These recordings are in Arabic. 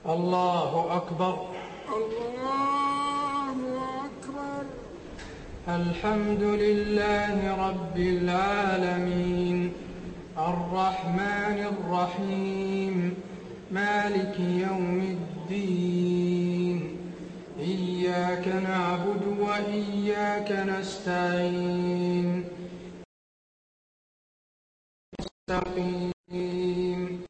الله أكبر. الله أكبر. الحمد لله رب العالمين الرحمن الرحيم مالك يوم الدين إياك نعبد وإياك نستعين مستقيم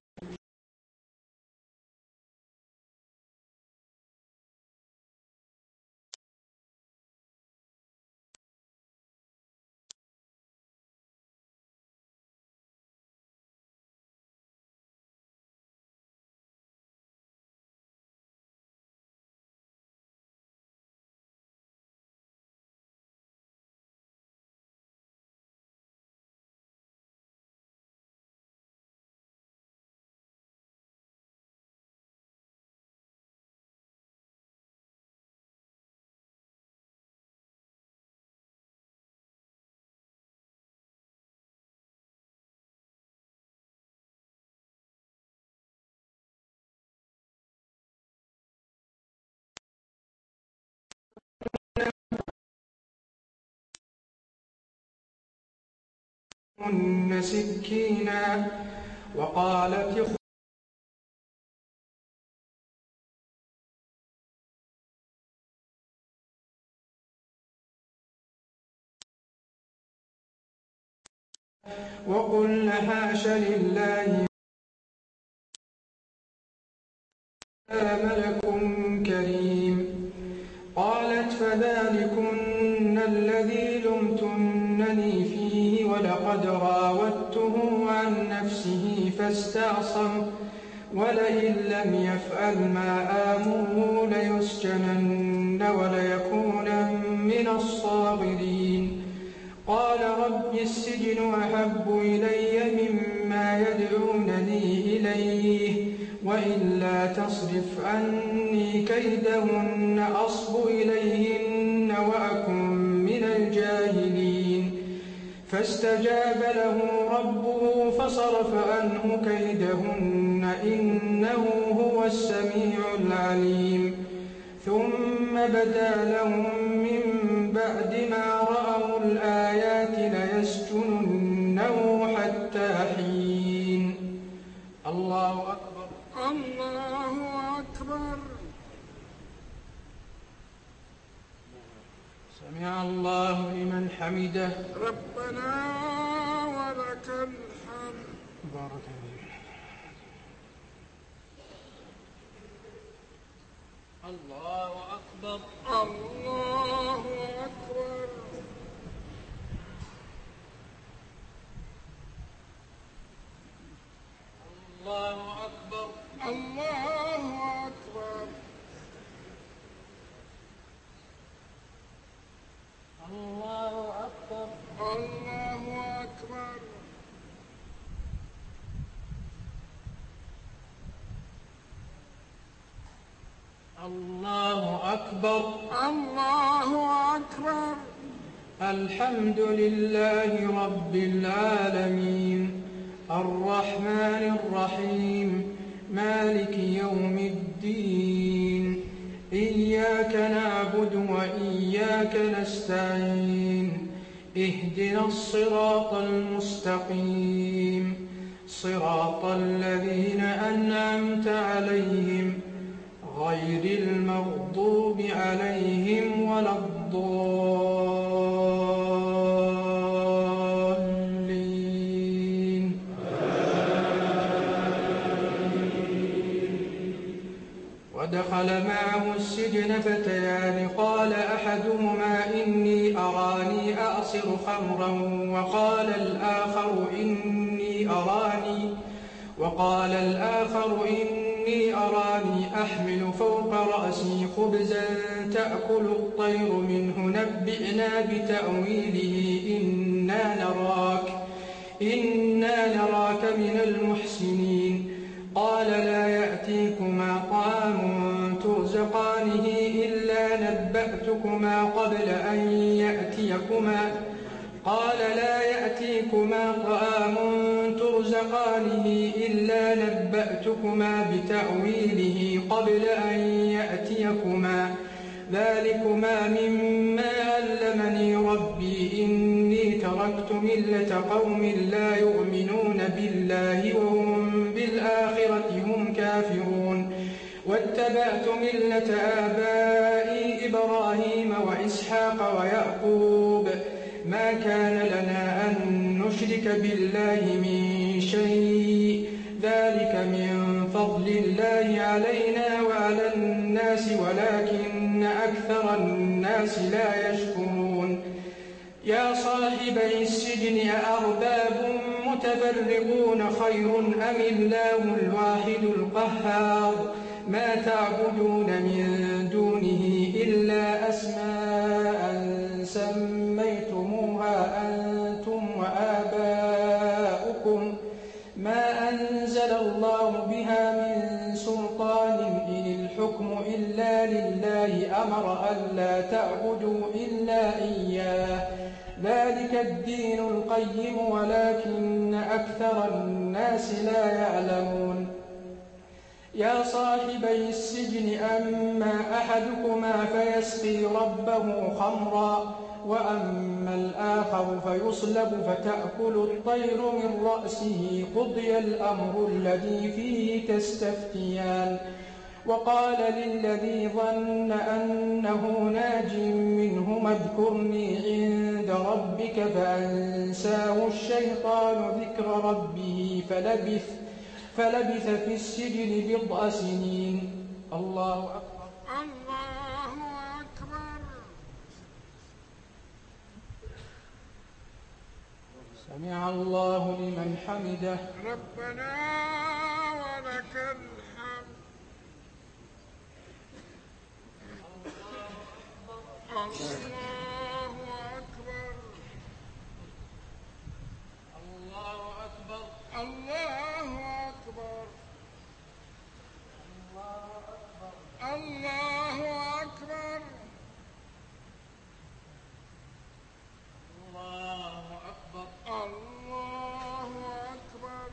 سكينا وقالت وقلنا حاش لله ملك كريم. قالت فذلكن الذي لمتنني فيه ولقد راودته عن نفسه فاستعصم ولئن لم يفعل ما آمره ليسجنن وليكونا من الصاغرين. قال رب السجن أحب إلي مما يدعونني إليه وإلا تصرف عني كيدهن أصب إليهن وأكن من الجاهلين. فاستجاب له ربه فصرف عنه كيدهن إنه هو السميع العليم. ثم بدا لهم من بعد ما رأوا الآيات ليسجننه حتى حين. الله أكبر. الله أكبر. سمع الله لمن حمده. ربنا ولك الحمد. بارك الله. الله أكبر. الله أكبر. الله أكبر. الله أكبر. الله أكبر. الله أكبر. الله أكبر. الله أكبر. الحمد لله رب العالمين الرحمن الرحيم مالك يوم الدين إياك نعبد وإياك نستعين اهدنا الصراط المستقيم صراط الذين أنعمت عليهم غير المغضوب عليهم ولا الضالين. ودخل معه السجن فتيان قال أحدهما إني أراني أعصر خمرا وقال الآخر إني أراني أحمل فوق رأسي خبزا تأكل الطير منه نبئنا بتأويله إنا نراك من المحسنين. قال لا يأتيكما طعام ترزقانه إلا نبأتكما قبل أن يأتيكما. قال لا يأتيكما طعام ترزقانه ترزقانه إلا نبأتكما بتأويله قبل أن يأتيكما ذلكما مما علمني ربي إني تركت ملة قوم لا يؤمنون بالله وهم بالآخرة هم كافرون واتبعت ملة آبائي إبراهيم وإسحاق ويعقوب ما كان لنا أن نشرك بالله من شيء ذلك من فضل الله علينا وعلى الناس ولكن أكثر الناس لا يشكرون يا صاحبي السجن أأرباب متفرقون خير أم الله الواحد القهار ما تعبدون من دونه إلا أسماء سميتموها أنتم وآباؤكم ما أنزل الله بها من سلطان إن الحكم إلا لله أمر ألا تعبدوا إلا إياه ذلك الدين القيم ولكن أكثر الناس لا يعلمون يا صاحبي السجن أما أحدكما فيسقي ربه خمرا وأما الآخر فيصلب فتأكل الطير من رأسه قضي الأمر الذي فيه تستفتيان وقال للذي ظن أنه ناج منهما اذكرني عند ربك فأنساه الشيطان ذكر ربه فلبث في السجن بضع سنين الله أكبر الله أكبر. سمع الله لمن حمده ربنا ولك الحمد. الله أكبر. الله أكبر الله أكبر. الله أكبر. الله أكبر الله أكبر.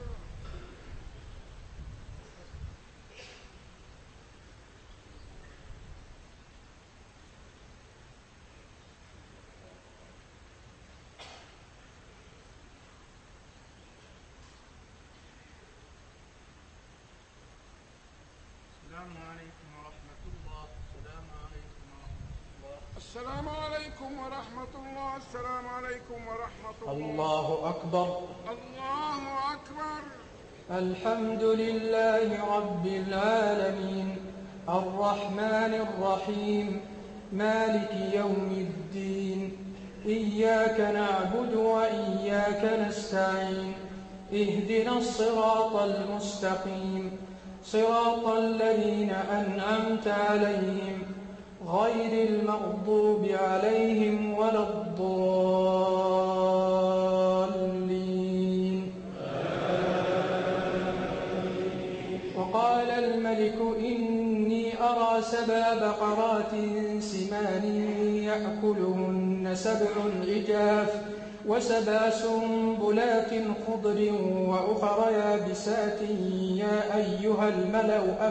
السلام عليكم ورحمة الله. السلام عليكم ورحمة الله. الله أكبر. الله أكبر. الحمد لله رب العالمين الرحمن الرحيم مالك يوم الدين إياك نعبد وإياك نستعين اهدنا الصراط المستقيم صراط الذين أنعمت عليهم غير المغضوب عليهم ولا الضالين. وقال الملك إني أرى 7 بقرات سمان يأكلهن 7 عجاف و7 سنبلات خضر وأخر يابسات يا أيها الملأ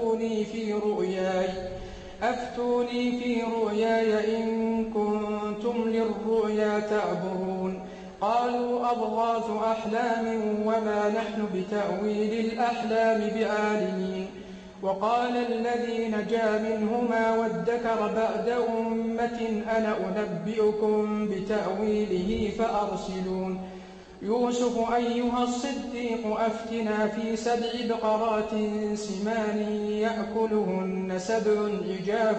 أفتوني في رؤياي إن كنتم للرؤيا تعبرون. قالوا أضغاث أحلام وما نحن بتأويل الأحلام بعالمين. وقال الذي نجا منهما وادكر بعد أمة أنا أنبئكم بتأويله فأرسلون. يوسف أيها الصديق أفتنا في 7 بقرات سمان يأكلهن 7 عجاف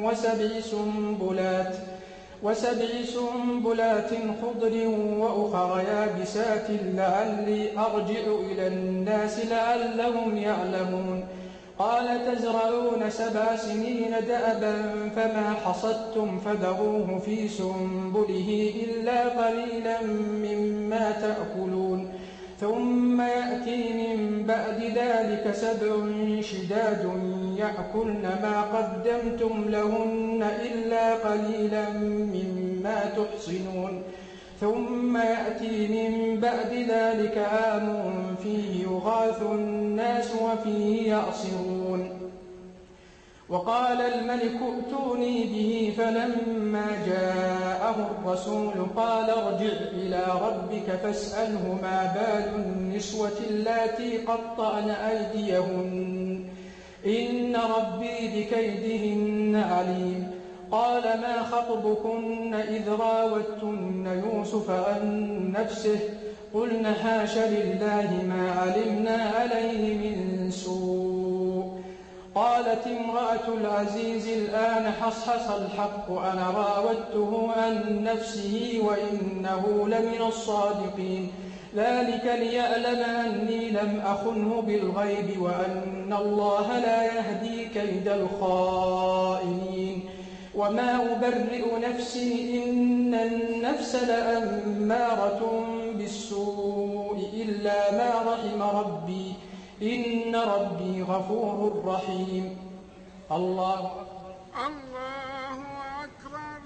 و7 سنبلات خضر وأخر يابسات لعلي أرجع إلى الناس لعلهم يعلمون. قال تزرعون 7 سنين دأبا فما حصدتم فذروه في سنبله إلا قليلا مما تأكلون. ثم يأتي من بعد ذلك 7 شداد يأكلن ما قدمتم لهن إلا قليلا مما تحصنون. ثم يأتي من بعد ذلك عام فيه يغاث الناس وفيه يعصرون. وقال الملك ائتوني به فلما جاءه الرسول قال ارجع إلى ربك فاسأله ما بال النسوة اللاتي قطعن أيديهن إن ربي بكيدهن عليم. قال ما خطبكن إذ راوتن يوسف عن نفسه قلن حاش لله ما علمنا عليه من سوء. قالت امرأة العزيز الآن حصحص الحق أنا راودته عن نفسه وإنه لمن الصادقين ذلك ليعلم أني لم أخنه بالغيب وأن الله لا يهدي كيد الخائنين. وما أبرئ نفسي إن النفس لأمارة بالسوء إلا ما رحم ربي إن ربي غفور رحيم. الله أكبر. الله أكبر.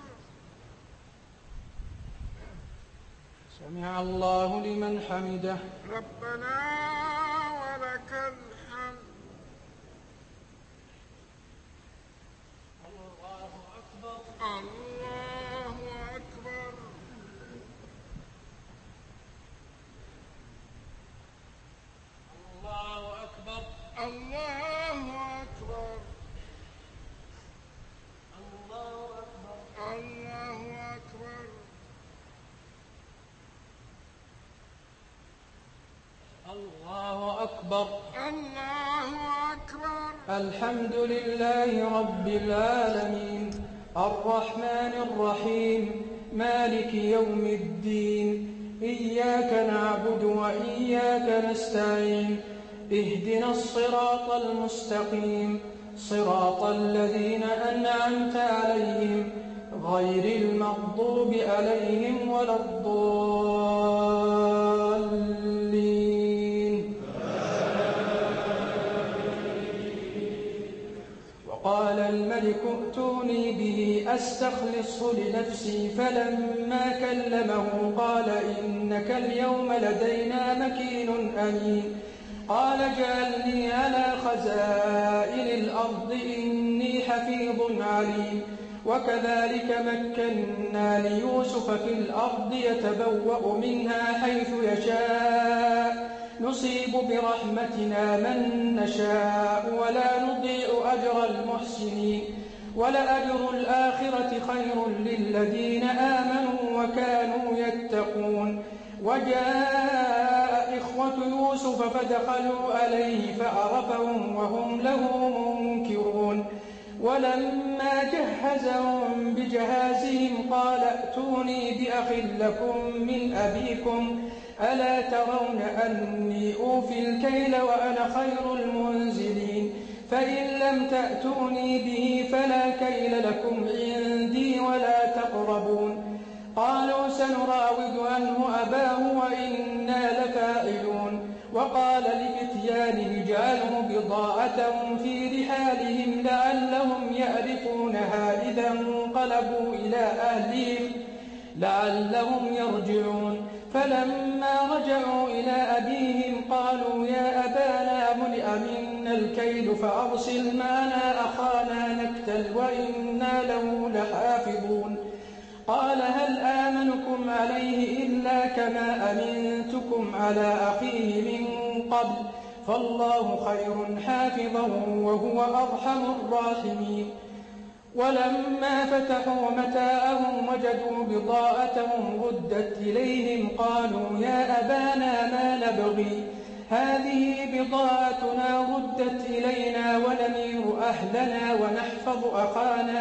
سمع الله لمن حمده. ربنا ولك الحمد. الله أكبر. الله أكبر. الله أكبر. الله أكبر. الله أكبر. الله أكبر. الله أكبر. الله أكبر. الحمد لله رب العالمين الرحمن الرحيم مالك يوم الدين إياك نعبد وإياك نستعين اهدنا الصراط المستقيم صراط الذين أنعمت عليهم غير المغضوب عليهم ولا الضالين. وقال الملك ائتوني به أستخلصه لنفسي فلما كلمه قال إنك اليوم لدينا مكين أمين. قال اجعلني على خزائن الأرض إني حفيظ عليم. وكذلك مكنا ليوسف في الأرض يتبوأ منها حيث يشاء نصيب برحمتنا من نشاء ولا نضيع أجر المحسنين ولأجر الآخرة خير للذين آمنوا وكانوا يتقون. وجاء إخوة يوسف فدخلوا عليه فعرفهم وهم له منكرون. ولما جهزهم بجهازهم قال ائتوني بأخ لكم من أبيكم ألا ترون أني أوفي الكيل وأنا خير المنزلين فإن لم تأتوني به فلا كيل لكم عندي ولا تقربون. قالوا سنراود عنه أباه وإنا لفاعلون. وقال لفتيانه اجعلوا بضاعتهم في رحالهم لعلهم يعرفونها إذا انقلبوا إلى أهلهم لعلهم يرجعون. فلما رجعوا إلى أبيهم قالوا يا أبانا ملئ منا الكيل فأرسل معنا أخانا نكتل وإنا له لحافظون. قال هل آمنكم عليه إلا كما أمنتكم على أخيه من قبل فالله خير حافظا وهو أرحم الراحمين. ولما فتحوا متاعهم وجدوا بضاعتهم ردت إليهم قالوا يا أبانا ما نبغي هذه بضاعتنا ردت إلينا ونمير أهلنا ونحفظ أخانا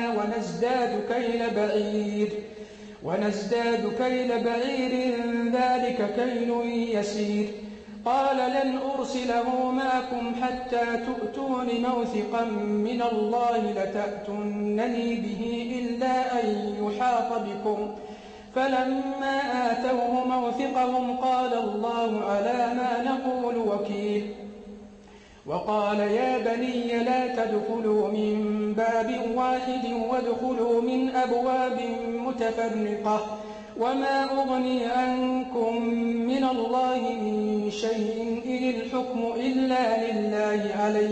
ونزداد كيل بعير ذلك كيل يسير. قال لن أرسله معكم حتى تؤتون موثقا من الله لتأتونني به إلا أن يحاط بكم. فلما آتوه موثقهم قال الله على ما نقول وكيل. وقال يا بني لا تدخلوا من باب واحد وادخلوا من أبواب متفرقة وما أغني عنكم من الله من شيء إن الحكم إلا لله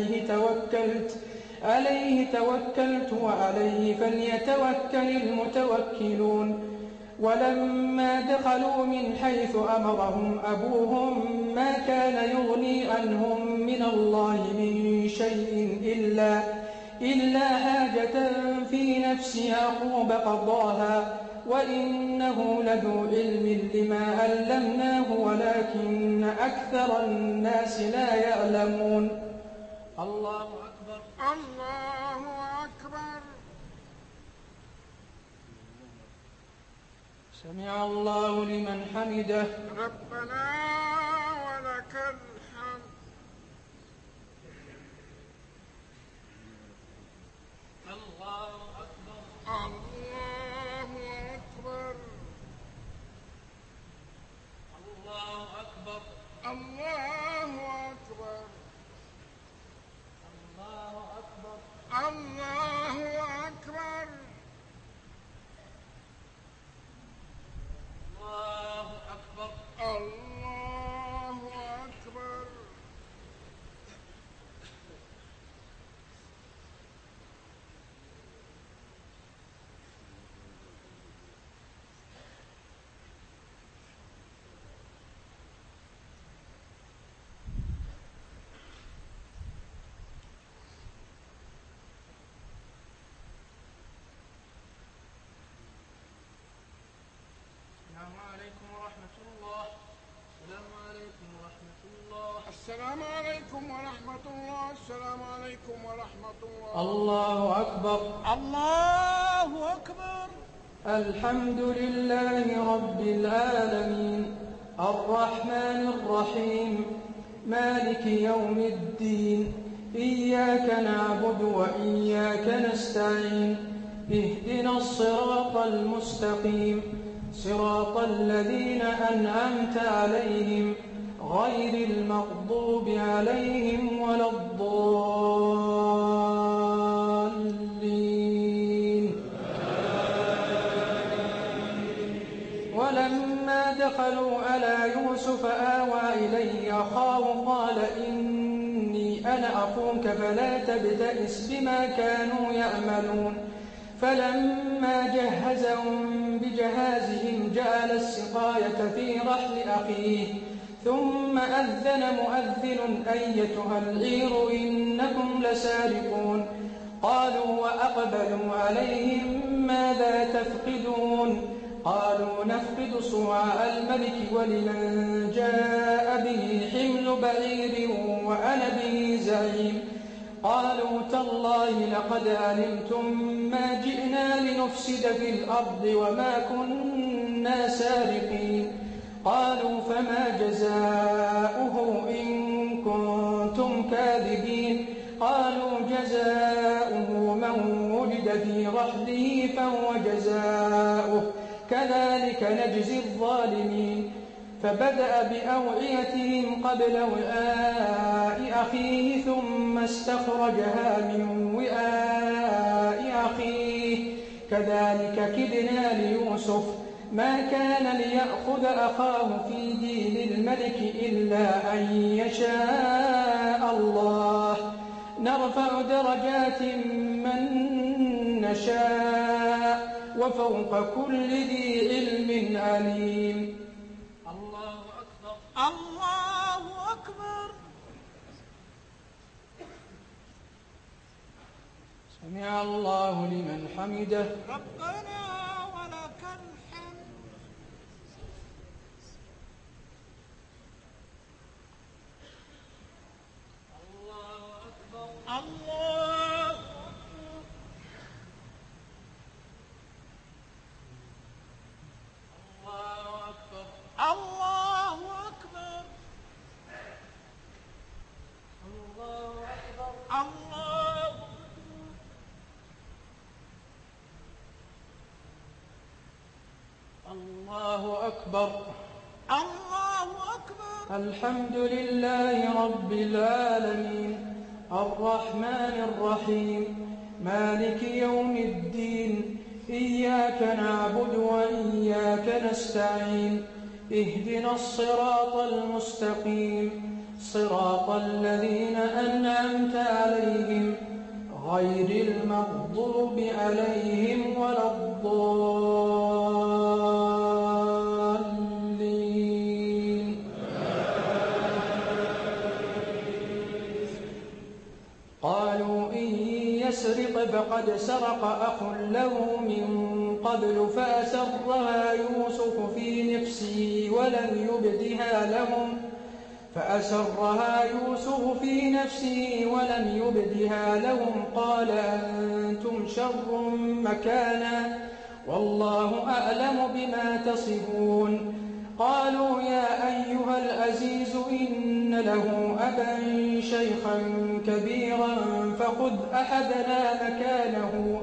عليه توكلت وعليه فليتوكل المتوكلون ولما دخلوا من حيث أمرهم أبوهم ما كان يغني عنهم من الله من شيء إلا حاجة في نفس يعقوب قضاها وإنه لذو علم لما علمناه ولكن أكثر الناس لا يعلمون. الله أكبر. الله أكبر. سمع الله لمن حمده. ربنا ولك الحمد. الله أكبر. الله أكبر. الله أكبر. الله أكبر. الله أكبر. الله أكبر. الله أكبر. الله أكبر. السلام عليكم ورحمة الله. السلام عليكم ورحمة الله. الله أكبر. الله أكبر. الحمد لله رب العالمين الرحمن الرحيم مالك يوم الدين إياك نعبد وإياك نستعين اهدنا الصراط المستقيم صراط الذين أنعمت عليهم غير المغضوب عليهم ولا الضالين. ولما دخلوا على يوسف آوى إليه أخاه قال إني أنا أخوك فلا تبتئس بما كانوا يعملون. فلما جهزهم بجهازهم جعل السقاية في رحل أخيه ثم أذن مؤذن أيتها العير إنكم لسارقون. قالوا وأقبلوا عليهم ماذا تفقدون؟ قالوا نفقد صواع الملك ولمن جاء به حمل بعير وأنا به زعيم. قالوا تالله لقد علمتم ما جئنا لنفسد في الأرض وما كنا سارقين. قالوا فما جزاؤه إن كنتم كاذبين؟ قالوا جزاؤه من وجد في رحله فهو جزاؤه كذلك نجزي الظالمين. فبدأ بأوعيتهم قبل وعاء أخيه ثم استخرجها من وعاء أخيه كذلك كدنا ليوسف ما كان ليأخذ أخاه في دين الملك إلا أن يشاء الله نرفع درجات من نشاء وفوق كل ذي علم عليم. الله أكبر. الله أكبر. سمع الله لمن حمده. ربنا ولك الحمد. الله أكبر. الله أكبر. الله أكبر. الله أكبر. الله الله أكبر. الله أكبر. الحمد لله رب العالمين الرحمن الرحيم مالك يوم الدين إياك نعبد وإياك نستعين اهدنا الصراط المستقيم صراط الذين أنعمت عليهم غير المغضوب عليهم ولا الضالين. قالوا إن يسرق فقد سرق أخ له من قبل فأسرها يوسف في نفسه ولم يبدها لهم قال أنتم شر مكانا والله أعلم بما تصفون. قالوا يا أيها العزيز إن له أبا شيخا كبيرا فخذ أحدنا مكانه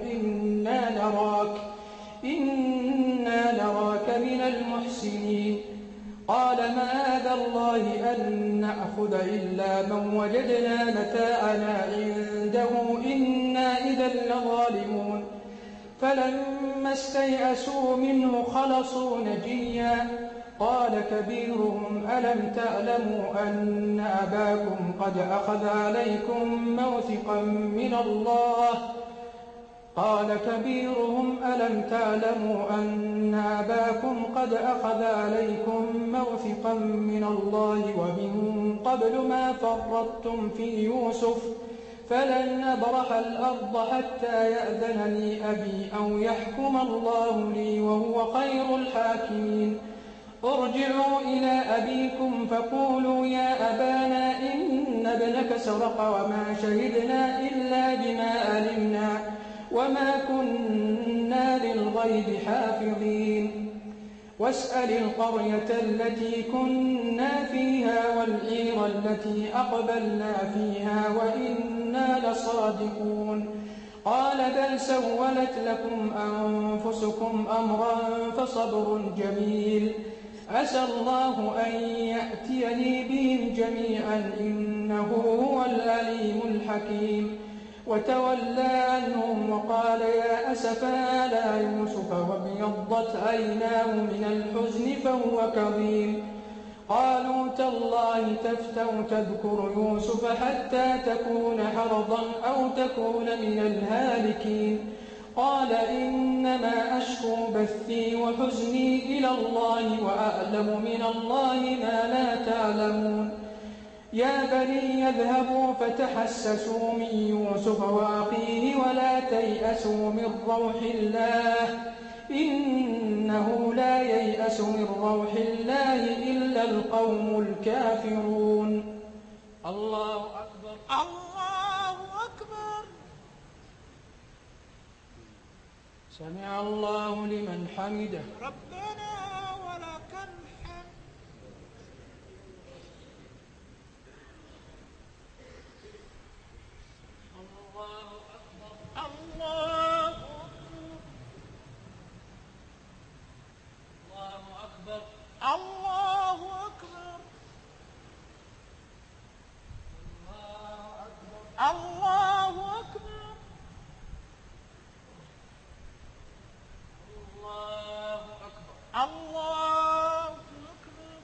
إنا نراك من المحسنين. قال معاذ الله أن نأخذ إلا من وجدنا متاعنا عنده إنا إذا لظالمون. فلما استيئسوا منه خلصوا نجيا. قال كبيرهم ألم تعلموا أن أباكم قد أخذ عليكم موثقا من الله ومن قبل ما فرطتم في يوسف فلن نبرح الأرض حتى يأذن أبي أو يحكم الله لي وهو خير الحاكمين. ارجعوا إلى أبيكم فقولوا يا أبانا إن ابنك سرق وما شهدنا إلا بما علمنا وما كنا للغيب حافظين. واسأل القرية التي كنا فيها والعير التي أقبلنا فيها وإنا لصادقون. قال بل سولت لكم أنفسكم أمرا فصبر جميل عسى الله أن يأتيني بهم جميعا إنه هو العليم الحكيم. وتولى عنهم وقال يا أسفا على يوسف وابيضت عيناه من الحزن فهو كظيم. قالوا تالله تفتأ تذكر يوسف حتى تكون حرضا أو تكون من الهالكين. قال إنما أشكو بثي وحزني إلى الله وأعلم من الله ما لا تعلمون. يا بني اذهبوا فتحسسوا من يوسف وأخيه ولا تيأسوا من روح الله إنه لا ييأس من روح الله إلا القوم الكافرون. الله أكبر. الله أكبر. سمع الله لمن حمده. ربنا ولك الحمد. الله أكبر. الله أكبر. الله أكبر. الله أكبر. الله أكبر.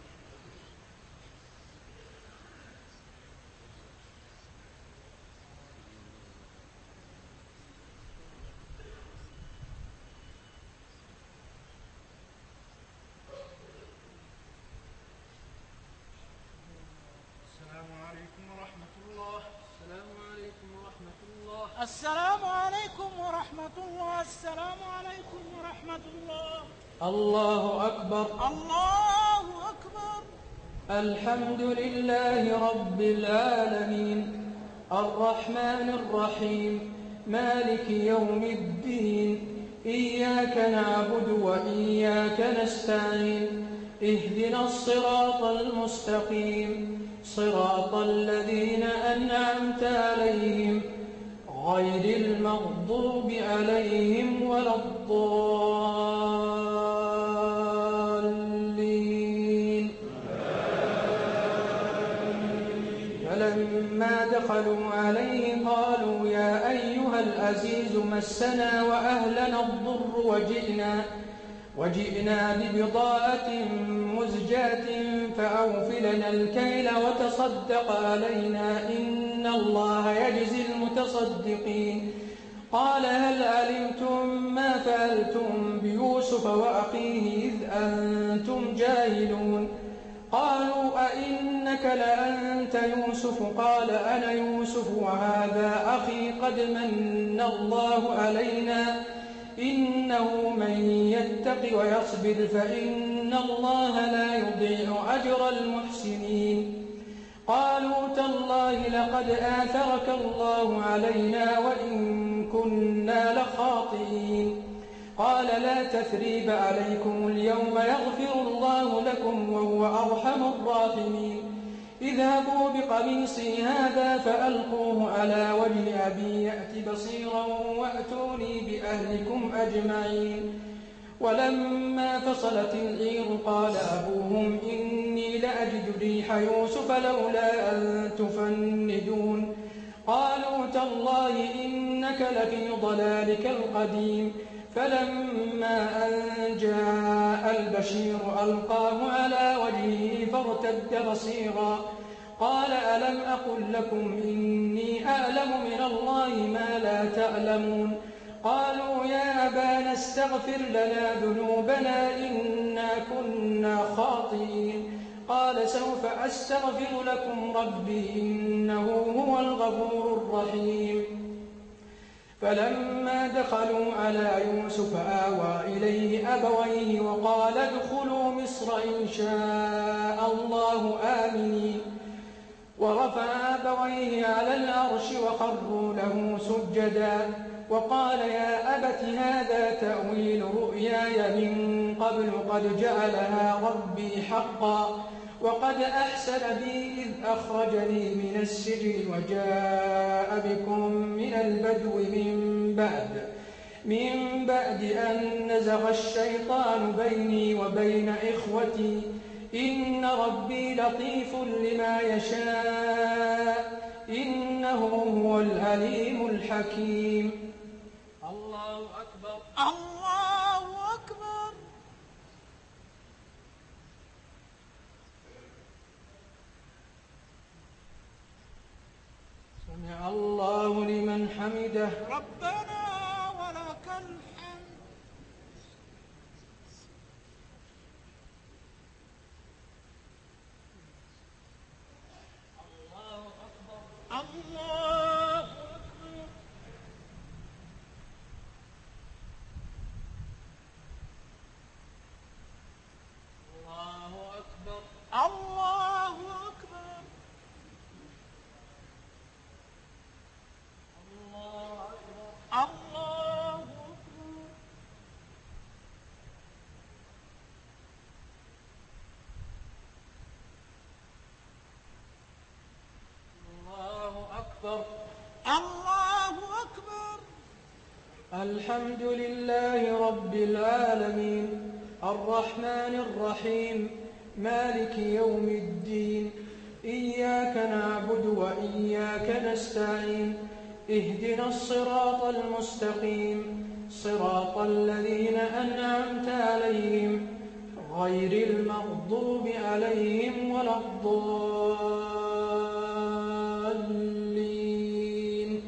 السلام عليكم ورحمة الله. السلام عليكم ورحمة الله. السلام عليكم ورحمة الله. السلام عليكم ورحمة الله. الله أكبر. الله أكبر. الحمد لله رب العالمين الرحمن الرحيم مالك يوم الدين إياك نعبد وإياك نستعين اهدنا الصراط المستقيم صراط الذين أنعمت عليهم غير المغضوب عليهم ولا الضالين. فلما دخلوا عليه قالوا يا أيها العزيز مسنا وأهلنا الضر وجئنا ببضاعة مزجاة فأوف لنا الكيل وتصدق علينا إن الله يجزي المتصدقين. قال هل علمتم ما فعلتم بيوسف وأخيه إذ أنتم جاهلون؟ قالوا أئنك لأنت يوسف؟ قال أنا يوسف وهذا أخي قد من الله علينا إنه من يتق ويصبر فإن الله لا يضيع أجر المحسنين. قالوا تالله لقد آثرك الله علينا وإن كنا لخاطئين. قال لا تثريب عليكم اليوم يغفر الله لكم وهو أرحم الراحمين. اذهبوا بقميصي هذا فألقوه على وجه أبي يأت بصيرا وأتوني بأهلكم أجمعين. ولما فصلت العير قال أبوهم إني لأجد ريح يوسف لولا أن تفندون. قالوا تالله إنك لفي ضلالك القديم. فلما أن جاء البشير ألقاه على وجهه فارتد بصيرا. قال ألم أقل لكم إني أعلم من الله ما لا تعلمون؟ قالوا يا أبانا استغفر لنا ذنوبنا إنا كنا خاطئين. قال سوف أستغفر لكم ربي إنه هو الغفور الرحيم. فلما دخلوا على يوسف آوى إليه أبويه وقال ادخلوا مصر إن شاء الله آمنين. ورفع أبويه على العرش وخروا له سجدا وقال يا أبت هذا تأويل رؤياي من قبل قد جعلها ربي حقا وقد أحسن بي إذ أخرجني من السجن وجاء بكم من البدو من بعد أن نزغ الشيطان بيني وبين إخوتي إن ربي لطيف لما يشاء إنه هو العليم الحكيم. الله أكبر. الله أكبر. سمع الله لمن حمده. ربنا ولك الحمد. الله أكبر. الله أكبر. الله أكبر. الله أكبر. الله أكبر. الله أكبر. الله أكبر. الحمد لله رب العالمين الرحمن الرحيم مالك يوم الدين إياك نعبد وإياك نستعين اهدنا الصراط المستقيم صراط الذين أنعمت عليهم غير المغضوب عليهم ولا الضالين.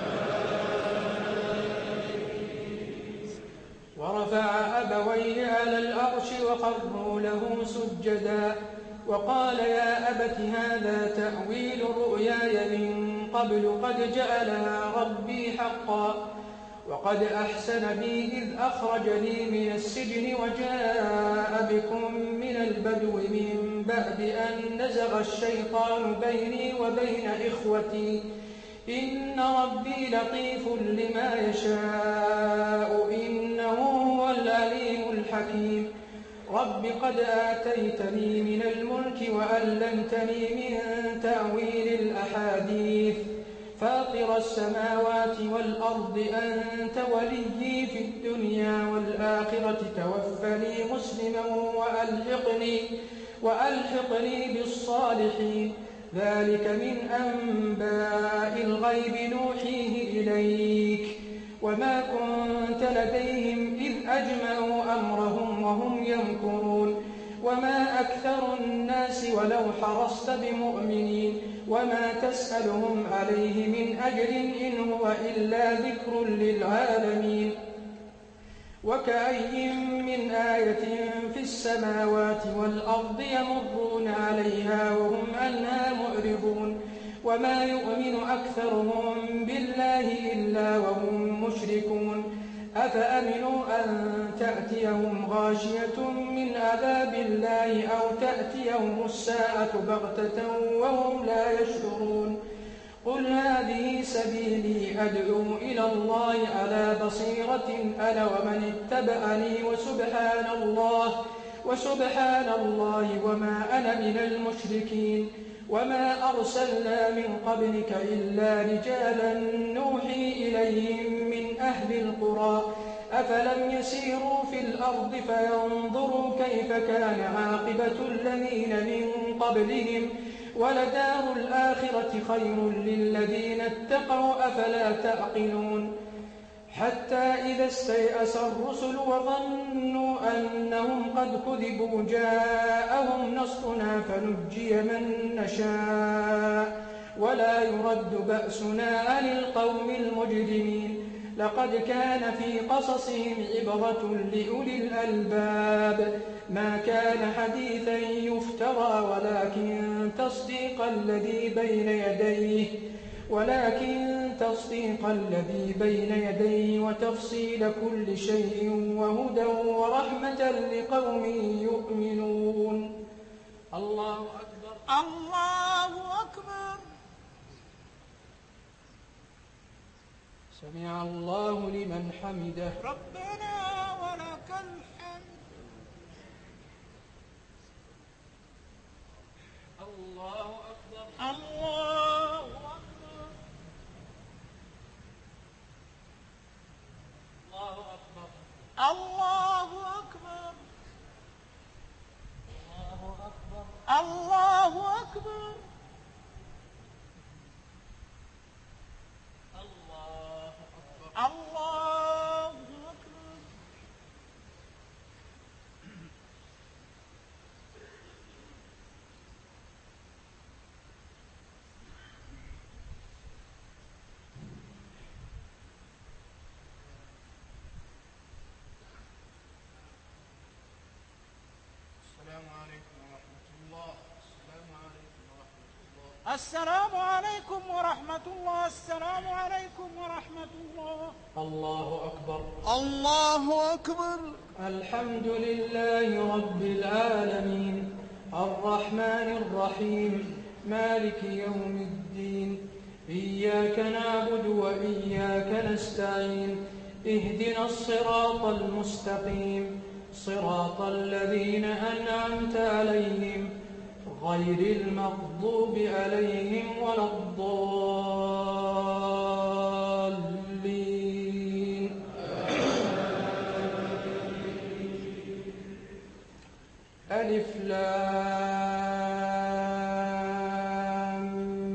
ورفع أبويه على العرش وخروا له سجدا وقال يا أبت هذا تأويل رؤياي من قبل قد جعلها ربي حقا وقد أحسن بي إذ أخرجني من السجن وجاء بكم من البدو من بعد أن نزغ الشيطان بيني وبين إخوتي إن ربي لطيف لما يشاء إنه هو العليم الحكيم. رب قد آتيتني من الملك وعلمتني من تأويل الأحاديث فاطر السماوات والأرض أنت وليي في الدنيا والآخرة توفني مسلما وألحقني بالصالحين. ذلك من أنباء الغيب نوحيه إليك وما كنت لديهم إذ أجمعوا أمرهم وهم يمكرون وما أكثر الناس ولو حرصت بمؤمنين وما تسألهم عليه من أجر إن هو إلا ذكر للعالمين وكأي من آية في السماوات والأرض يمرون عليها وهم عنها معرضون وما يؤمن أكثرهم بالله إلا وهم مشركون أفأمنوا أن تأتيهم غاشية من عذاب الله أو تأتيهم الساعة بغتة وهم لا يشعرون قل هذه سبيلي أدعو إلى الله على بصيرة أنا ومن اتبعني وسبحان الله وما أنا من المشركين وما أرسلنا من قبلك إلا رجالا نوحي إليهم من أهل القرى أفلم يسيروا في الأرض فينظروا كيف كان عاقبة الذين من قبلهم ولدار الآخرة خير للذين اتقوا أفلا تعقلون حتى إذا استيأس الرسل وظنوا أنهم قد كذبوا جاءهم نصرنا فنجي من نشاء ولا يرد بأسنا عن القوم المجرمين لقد كان في قصصهم عبرة لأولي الألباب ما كان حديثا يفترى ولكن تصديق الذي بين يديه وتفصيل كل شيء وهدى ورحمة لقوم يؤمنون الله أكبر الله أكبر سمع الله لمن حمده ربنا ولك الحمد الله أكبر الله أكبر الله أكبر الله أكبر الله أكبر السلام عليكم ورحمة الله السلام عليكم ورحمة الله الله أكبر الله أكبر الحمد لله رب العالمين الرحمن الرحيم مالك يوم الدين إياك نعبد وإياك نستعين اهدنا الصراط المستقيم صراط الذين أنعمت عليهم غير المغضوب عليهم ولا الضالين ألف لام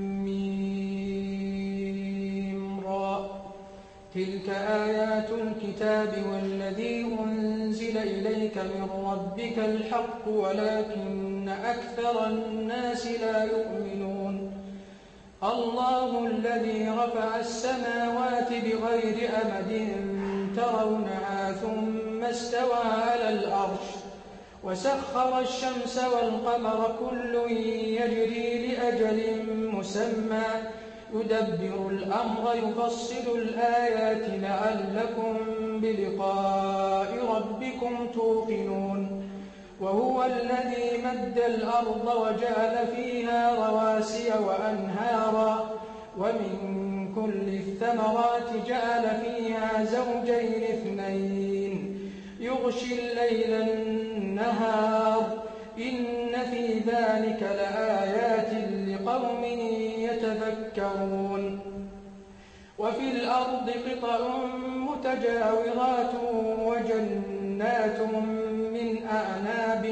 ميم را تلك آيات الكتاب والذي أنزل إليك من ربك الحق ولكن أكثر الناس لا يؤمنون الله الذي رفع السماوات بغير أمد ترونها ثم استوى على العرش وسخر الشمس والقمر كل يجري لأجل مسمى يدبر الأمر يفصل الآيات لعلكم بلقاء ربكم توقنون وهو الذي مد الأرض وجعل فيها رواسي وأنهارا ومن كل الثمرات جعل فيها زوجين اثنين يغشي الليل النهار إن في ذلك لآيات لقوم يتفكرون وفي الأرض قطع متجاورات وجنات من أعناب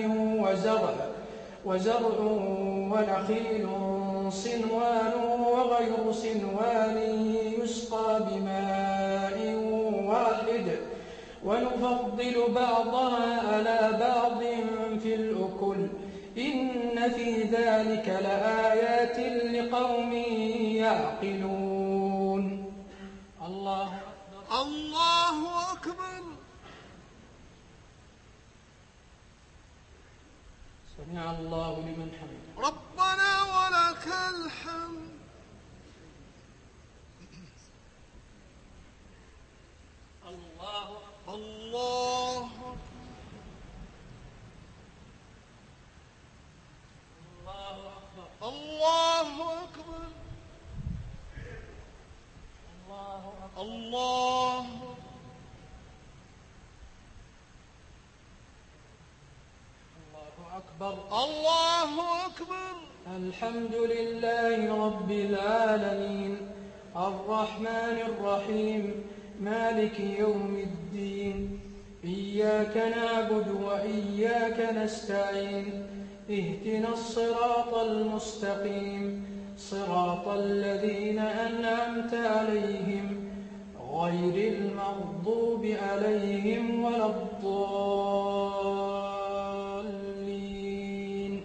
وزرع ونخيل صنوان وغير صنوان يسقى بماء ونفضل بعضها على بعض في الأكل إن في ذلك لآيات لقوم يعقلون. الله أكبر. الله أكبر. سمع الله لمن حمده. ربنا ولك الحمد. الله أكبر. الله أكبر. الله أكبر. الله أكبر. الله أكبر. الحمد لله رب العالمين الرحمن الرحيم مالك يوم الدين إياك نعبد وإياك نستعين اهدنا الصراط المستقيم صراط الذين أنعمت عليهم غير المغضوب عليهم ولا الضالين.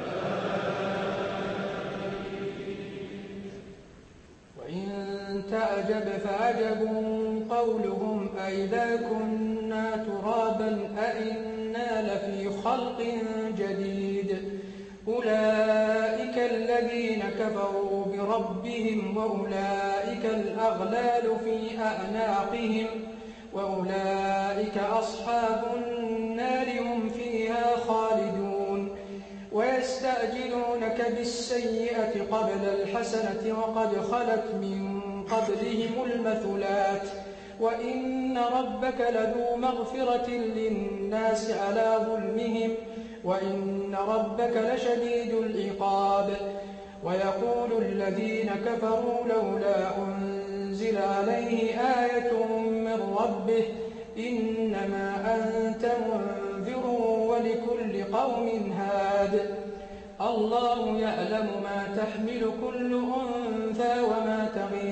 وإن تعجب فعجب قولهم أئذا كنا ترابا أئنا لفي خلق جديد أولئك الذين كفروا بربهم وأولئك الأغلال في أعناقهم وأولئك أصحاب النار هم فيها خالدون. ويستعجلونك بالسيئة قبل الحسنة وقد خلت من قبلهم المثلات وإن ربك لذو مغفرة للناس على ظلمهم وإن ربك لشديد العقاب. ويقول الذين كفروا لولا أنزل عليه آية من ربه إنما أنت منذر ولكل قوم هاد. الله يعلم ما تحمل كل أنثى وما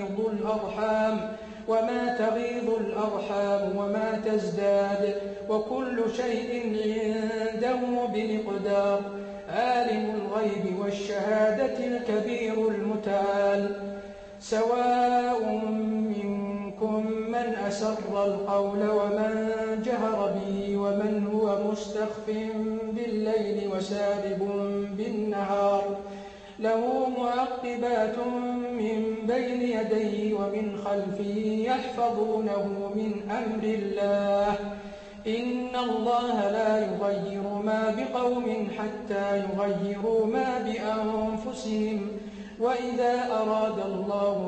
تغيض الأرحام وما تزداد وكل شيء عنده بمقدار. عالم الغيب والشهادة الكبير المتعال. سواء منكم من أسر القول ومن جهر به ومن هو مستخف بالليل وسارب بالنهار له معقبات من بين يديه ومن خلفه يحفظونه من أمر الله. إن الله لا يغير ما بقوم حتى يغيروا ما بأنفسهم وإذا أراد الله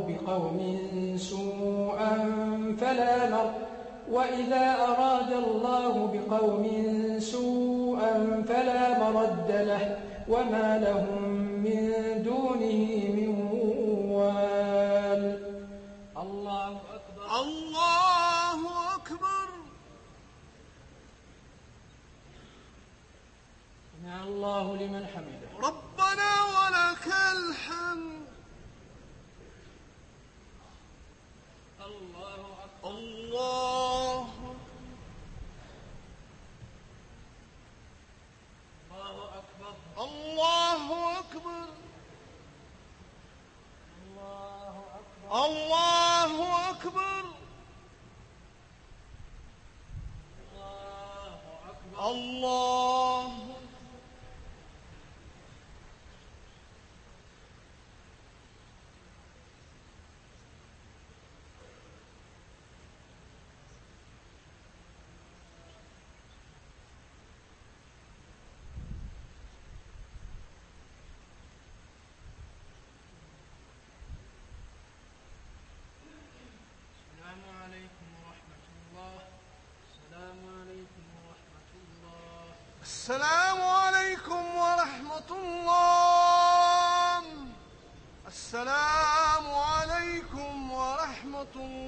بقوم سوءا فلا مرد له وما لهم من دونه من وال. الله أكبر. الله أكبر. سمع الله لمن حمده. ربنا ولك الحمد. الله أكبر. الله أكبر. الله أكبر. الله أكبر. الله السلام عليكم ورحمة الله. السلام عليكم ورحمة الله.